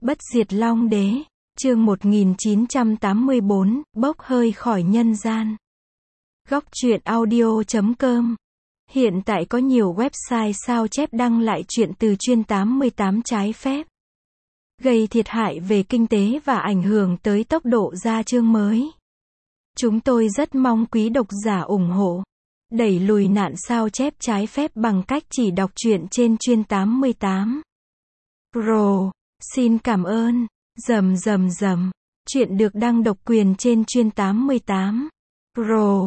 Bất diệt Long Đế, chương 1984, bốc hơi khỏi nhân gian. Góc truyện audio.com. Hiện tại có nhiều website sao chép đăng lại truyện từ chuyên 88 trái phép, gây thiệt hại về kinh tế và ảnh hưởng tới tốc độ ra chương mới. Chúng tôi rất mong quý độc giả ủng hộ, đẩy lùi nạn sao chép trái phép bằng cách chỉ đọc truyện trên chuyên 88 Pro. Xin cảm ơn. Truyện được đăng độc quyền trên chuyên 88 Pro.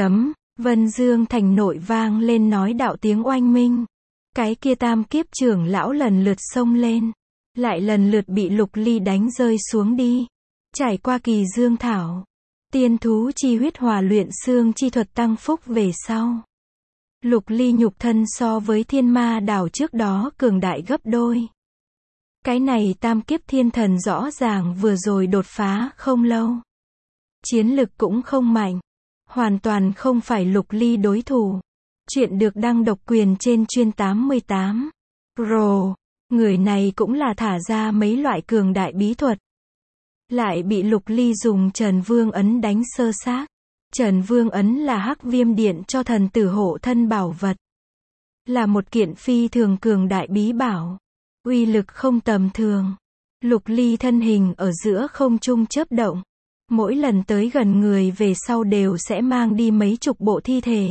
Vân Dương Thành nội vang lên nói đạo tiếng oanh minh. Cái kia tam kiếp trưởng lão lần lượt xông lên, lại lần lượt bị Lục Ly đánh rơi xuống đi. Trải qua kỳ dương thảo, tiên thú chi huyết hòa luyện xương chi thuật tăng phúc về sau, Lục Ly nhục thân so với thiên ma đảo trước đó cường đại gấp đôi. Cái này tam kiếp thiên thần rõ ràng vừa rồi đột phá không lâu, chiến lực cũng không mạnh, hoàn toàn không phải Lục Ly đối thủ. Chuyện được đăng độc quyền trên chuyên 88 Pro. Người này cũng là thả ra mấy loại cường đại bí thuật, lại bị Lục Ly dùng Trần Vương ấn đánh sơ xác. Trần Vương ấn là hắc viêm điện cho thần tử hộ thân bảo vật, là một kiện phi thường cường đại bí bảo, uy lực không tầm thường. Lục Ly thân hình ở giữa không trung chớp động, mỗi lần tới gần người về sau đều sẽ mang đi mấy chục bộ thi thể.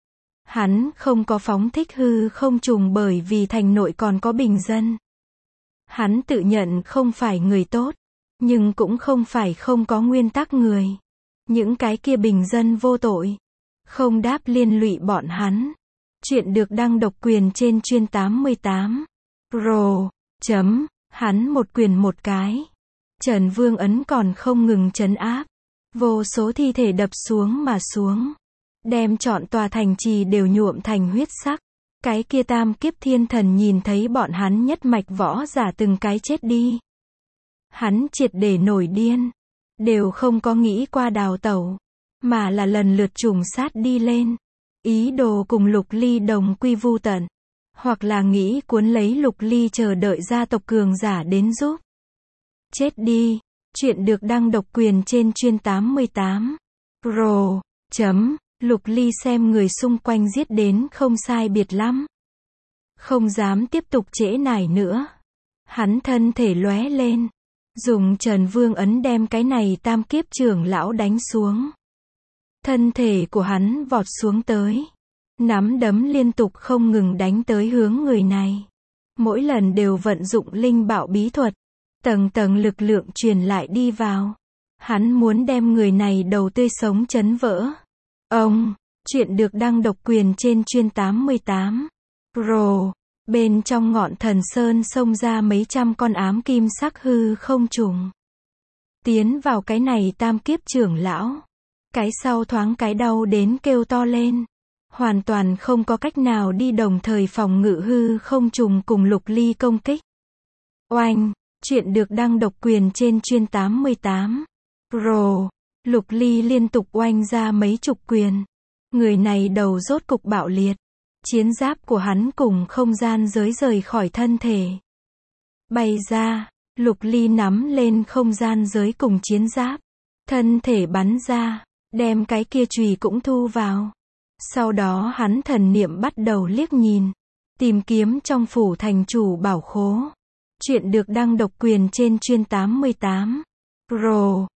Hắn không có phóng thích hư không trùng bởi vì thành nội còn có bình dân. Hắn tự nhận không phải người tốt, nhưng cũng không phải không có nguyên tắc người. Những cái kia bình dân vô tội, không đáp liên lụy bọn hắn. Chuyện được đăng độc quyền trên chuyên 88 Pro. Hắn một quyền một cái, Trần Vương ấn còn không ngừng trấn áp, vô số thi thể đập xuống mà xuống, đem trọn tòa thành trì đều nhuộm thành huyết sắc. Cái kia tam kiếp thiên thần nhìn thấy bọn hắn nhất mạch võ giả từng cái chết đi, hắn triệt để nổi điên, đều không có nghĩ qua đào tẩu, mà là lần lượt trùng sát đi lên, ý đồ cùng Lục Ly đồng quy vu tận, hoặc là nghĩ cuốn lấy Lục Ly chờ đợi gia tộc cường giả đến giúp. Chết đi. Chuyện được đăng độc quyền trên chuyên 88 Pro. Lục Ly xem người xung quanh giết đến không sai biệt lắm, không dám tiếp tục trễ nải nữa. Hắn thân thể lóe lên, dùng Trần Vương ấn đem cái này tam kiếp trưởng lão đánh xuống. Thân thể của hắn vọt xuống tới, nắm đấm liên tục không ngừng đánh tới hướng người này. Mỗi lần đều vận dụng linh bảo bí thuật, tầng tầng lực lượng truyền lại đi vào. Hắn muốn đem người này đầu tươi sống chấn vỡ. Chuyện được đăng độc quyền trên chuyên 88 Pro. Bên trong ngọn thần sơn xông ra mấy trăm con ám kim sắc hư không trùng, tiến vào cái này tam kiếp trưởng lão. Cái sau thoáng cái đau đến kêu to lên, hoàn toàn không có cách nào đi đồng thời phòng ngự hư không trùng cùng Lục Ly công kích. Oanh. Chuyện được đăng độc quyền trên chuyên 88 Pro. Lục Ly liên tục oanh ra mấy chục quyền. Người này đầu rốt cục bạo liệt. Chiến giáp của hắn cùng không gian giới rời khỏi thân thể, bay ra. Lục Ly nắm lên không gian giới cùng chiến giáp, thân thể bắn ra, đem cái kia chùy cũng thu vào. Sau đó hắn thần niệm bắt đầu liếc nhìn, tìm kiếm trong phủ thành chủ bảo khố. Chuyện được đăng độc quyền trên chuyên 88 Pro.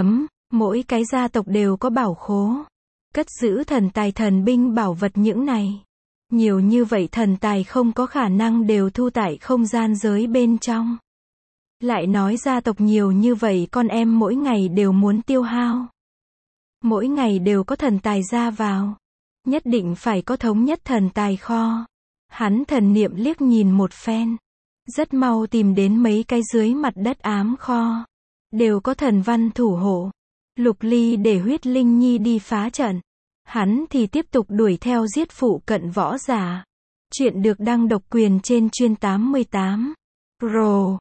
Mỗi cái gia tộc đều có bảo khố, cất giữ thần tài thần binh bảo vật những này. Nhiều như vậy thần tài không có khả năng đều thu tại không gian giới bên trong. Lại nói gia tộc nhiều như vậy con em mỗi ngày đều muốn tiêu hao, mỗi ngày đều có thần tài ra vào, nhất định phải có thống nhất thần tài kho. Hắn thần niệm liếc nhìn một phen, rất mau tìm đến mấy cái dưới mặt đất ám kho, đều có thần văn thủ hộ. Lục Ly để huyết linh nhi đi phá trận, hắn thì tiếp tục đuổi theo giết phụ cận võ giả. Chuyện được đăng độc quyền trên chuyên 88 Pro.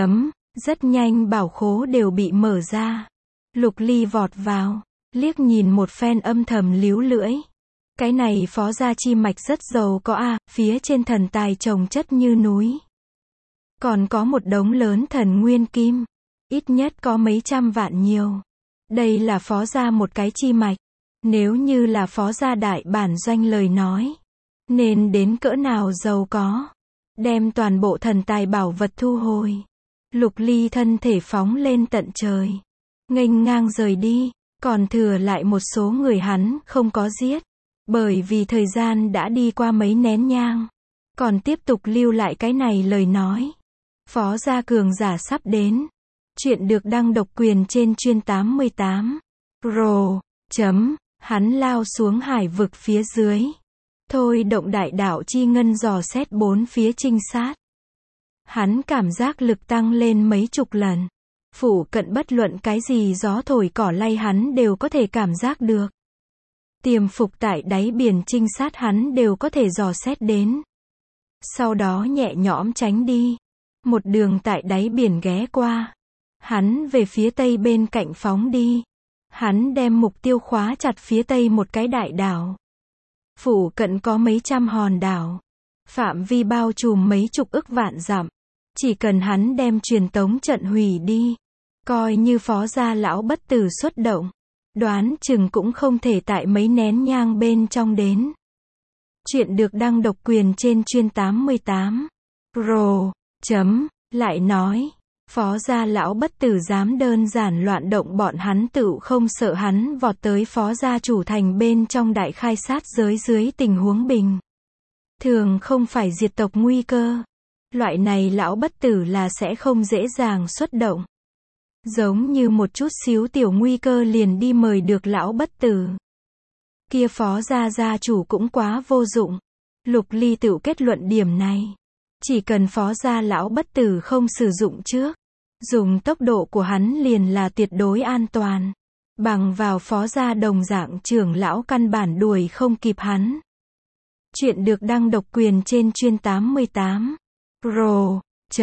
Rất nhanh bảo khố đều bị mở ra. Lục Ly vọt vào, liếc nhìn một phen âm thầm líu lưỡi. Cái này phó gia chi mạch rất giàu có a, phía trên thần tài chồng chất như núi. Còn có một đống lớn thần nguyên kim. Ít nhất có mấy trăm vạn nhiều. Đây là phó gia một cái chi mạch. Nếu như là phó gia đại bản doanh lời nói. Nên đến cỡ nào giàu có. Đem toàn bộ thần tài bảo vật thu hồi. Lục Ly thân thể phóng lên tận trời. Nghênh ngang rời đi. Còn thừa lại một số người hắn không có giết. Bởi vì thời gian đã đi qua mấy nén nhang. Còn tiếp tục lưu lại cái này lời nói. Phó gia cường giả sắp đến. Chuyện được đăng độc quyền trên chuyên 88. Pro. Hắn lao xuống hải vực phía dưới. Thôi động đại đạo chi ngân dò xét bốn phía trinh sát. Hắn cảm giác lực tăng lên mấy chục lần. Phủ cận bất luận cái gì gió thổi cỏ lay hắn đều có thể cảm giác được. Tiềm phục tại đáy biển trinh sát hắn đều có thể dò xét đến. Sau đó nhẹ nhõm tránh đi. Một đường tại đáy biển ghé qua. Hắn về phía tây bên cạnh phóng đi. Hắn đem mục tiêu khóa chặt phía tây một cái đại đảo. Phủ cận có mấy trăm hòn đảo. Phạm vi bao trùm mấy chục ức vạn dặm. Chỉ cần hắn đem truyền tống trận hủy đi. Coi như phó gia lão bất tử xuất động. Đoán chừng cũng không thể tại mấy nén nhang bên trong đến. Chuyện được đăng độc quyền trên chuyên 88. Pro. Lại nói. Phó gia lão bất tử dám đơn giản loạn động bọn hắn tựu không sợ hắn vọt tới phó gia chủ thành bên trong đại khai sát giới dưới tình huống bình. Thường không phải diệt tộc nguy cơ. Loại này lão bất tử là sẽ không dễ dàng xuất động. Giống như một chút xíu tiểu nguy cơ liền đi mời được lão bất tử. Kia phó gia gia chủ cũng quá vô dụng. Lục Ly tự kết luận điểm này. Chỉ cần phó gia lão bất tử không sử dụng trước. Dùng tốc độ của hắn liền là tuyệt đối an toàn. Bằng vào phó gia đồng dạng trưởng lão căn bản đuổi không kịp hắn. Chuyện được đăng độc quyền trên chuyên 88. Pro.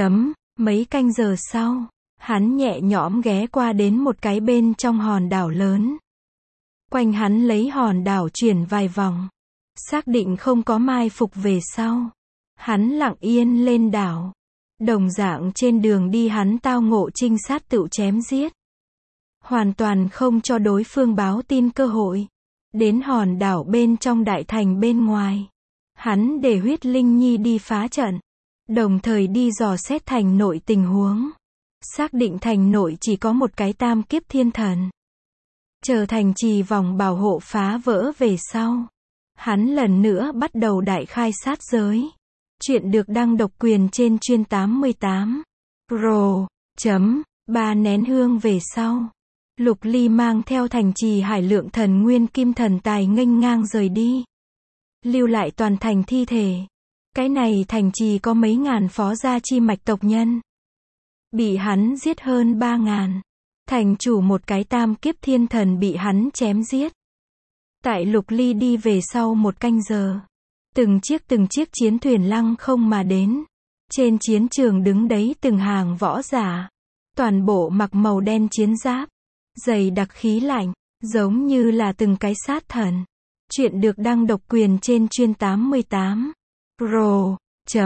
Mấy canh giờ sau. Hắn nhẹ nhõm ghé qua đến một cái bên trong hòn đảo lớn. Quanh hắn lấy hòn đảo chuyển vài vòng. Xác định không có mai phục về sau. Hắn lặng yên lên đảo. Đồng dạng trên đường đi hắn tao ngộ trinh sát tự chém giết. Hoàn toàn không cho đối phương báo tin cơ hội. Đến hòn đảo bên trong đại thành bên ngoài. Hắn để huyết linh nhi đi phá trận. Đồng thời đi dò xét thành nội tình huống. Xác định thành nội chỉ có một cái tam kiếp thiên thần. Chờ thành trì vòng bảo hộ phá vỡ về sau. Hắn lần nữa bắt đầu đại khai sát giới. Chuyện được đăng độc quyền trên chuyên 88. Pro. 3 nén hương về sau. Lục Ly mang theo thành trì hải lượng thần nguyên kim thần tài nghênh ngang rời đi. Lưu lại toàn thành thi thể. Cái này thành trì có mấy ngàn phó gia chi mạch tộc nhân. Bị hắn giết hơn 3.000. Thành chủ một cái tam kiếp thiên thần bị hắn chém giết. Tại Lục Ly đi về sau một canh giờ. Từng chiếc chiến thuyền lăng không mà đến. Trên chiến trường đứng đấy từng hàng võ giả. Toàn bộ mặc màu đen chiến giáp. Dày đặc khí lạnh. Giống như là từng cái sát thần. Chuyện được đăng độc quyền trên chuyên 88. Pro.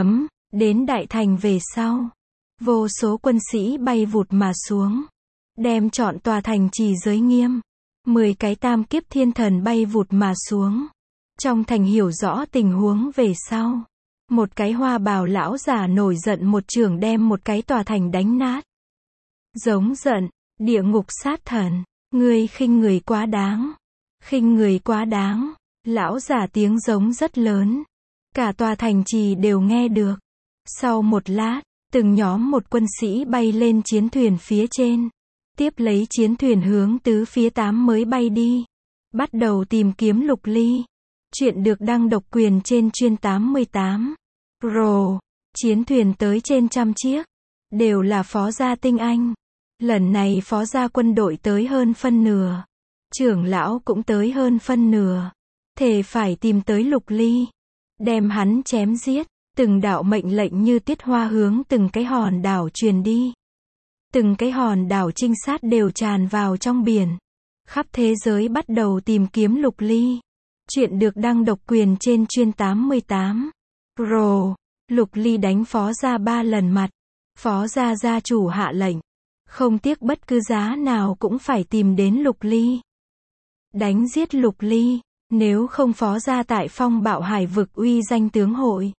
Đến đại thành về sau. Vô số quân sĩ bay vụt mà xuống. Đem trọn tòa thành trì giới nghiêm. 10 cái tam kiếp thiên thần bay vụt mà xuống. Trong thành hiểu rõ tình huống về sau. Một cái hoa bào lão giả nổi giận một chưởng đem một cái tòa thành đánh nát. Giống giận, địa ngục sát thần. Ngươi khinh người quá đáng. Khinh người quá đáng. Lão giả tiếng giống rất lớn. Cả tòa thành trì đều nghe được. Sau một lát, từng nhóm một quân sĩ bay lên chiến thuyền phía trên. Tiếp lấy chiến thuyền hướng tứ phía 8 mới bay đi. Bắt đầu tìm kiếm Lục Ly. Chuyện được đăng độc quyền trên chuyên 88. Pro. Chiến thuyền tới trên 100 chiếc. Đều là phó gia tinh anh. Lần này phó gia quân đội tới hơn phân nửa. Trưởng lão cũng tới hơn phân nửa. Thề phải tìm tới Lục Ly. Đem hắn chém giết. Từng đạo mệnh lệnh như tiết hoa hướng từng cái hòn đảo truyền đi. Từng cái hòn đảo trinh sát đều tràn vào trong biển. Khắp thế giới bắt đầu tìm kiếm Lục Ly. Chuyện được đăng độc quyền trên chuyên 88. Pro. Lục Ly đánh phó gia 3 lần mặt. Phó gia gia chủ hạ lệnh, không tiếc bất cứ giá nào cũng phải tìm đến Lục Ly. Đánh giết Lục Ly, nếu không Phó gia tại Phong Bạo Hải vực uy danh tướng hội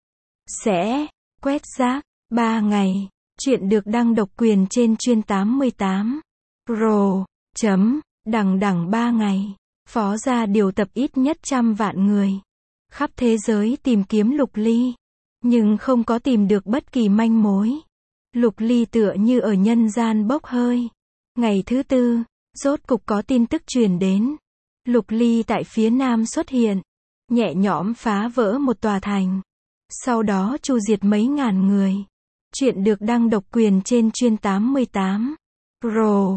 sẽ quét rác. 3 ngày. Chuyện được đăng độc quyền trên chuyên 88 Pro. Đằng 3 ngày. Phó gia điều tập ít nhất 100 vạn người khắp thế giới tìm kiếm Lục Ly, nhưng không có tìm được bất kỳ manh mối. Lục Ly tựa như ở nhân gian bốc hơi. Ngày thứ 4, rốt cục có tin tức truyền đến. Lục Ly tại phía nam xuất hiện, nhẹ nhõm phá vỡ một tòa thành, sau đó tru diệt mấy ngàn người. Chuyện được đăng độc quyền trên chuyên 88 Pro.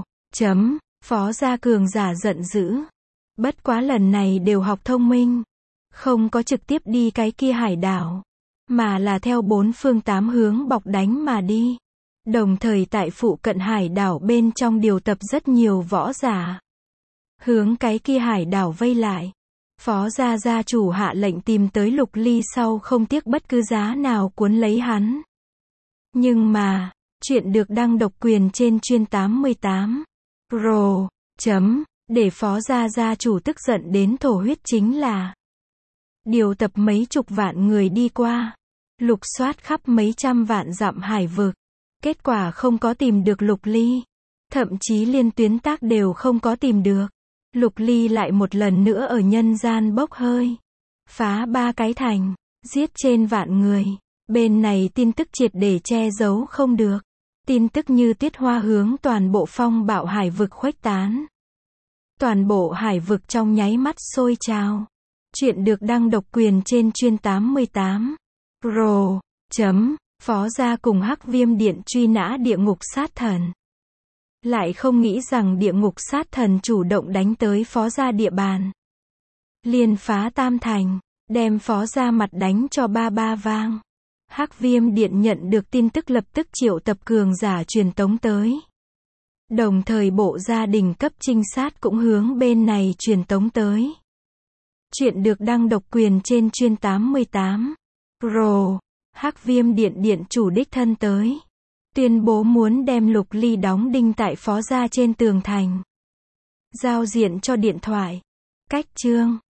Phó gia cường giả giận dữ. Bất quá lần này đều học thông minh, không có trực tiếp đi cái kia hải đảo, mà là theo 4 phương 8 hướng bọc đánh mà đi. Đồng thời tại phụ cận hải đảo bên trong điều tập rất nhiều võ giả, hướng cái kia hải đảo vây lại. Phó gia gia chủ hạ lệnh tìm tới Lục Ly sau không tiếc bất cứ giá nào cuốn lấy hắn. Nhưng mà, chuyện được đăng độc quyền trên chuyên 88 Pro. Để Phó gia gia chủ tức giận đến thổ huyết chính là điều tập mấy chục vạn người đi qua, lục soát khắp mấy trăm vạn dặm hải vực. Kết quả không có tìm được Lục Ly. Thậm chí liên tuyến tác đều không có tìm được. Lục Ly lại một lần nữa ở nhân gian bốc hơi. Phá 3 cái thành, giết trên vạn người. Bên này tin tức triệt để che giấu không được. Tin tức như tuyết hoa hướng toàn bộ Phong Bạo Hải vực khuếch tán. Toàn bộ hải vực trong nháy mắt sôi trào. Chuyện được đăng độc quyền trên chuyên 88 Pro. Phó gia cùng Hắc Viêm Điện truy nã địa ngục sát thần. Lại không nghĩ rằng địa ngục sát thần chủ động đánh tới Phó gia địa bàn. Liên phá tam thành, đem Phó gia mặt đánh cho ba vang. Hắc Viêm Điện nhận được tin tức lập tức triệu tập cường giả truyền tống tới. Đồng thời bộ gia đình cấp trinh sát cũng hướng bên này truyền tống tới. Chuyện được đăng độc quyền trên chuyên 88 Pro. Hắc Viêm Điện điện chủ đích thân tới, tuyên bố muốn đem Lục Ly đóng đinh tại Phó gia trên tường thành, giao diện cho điện thoại. Cách chương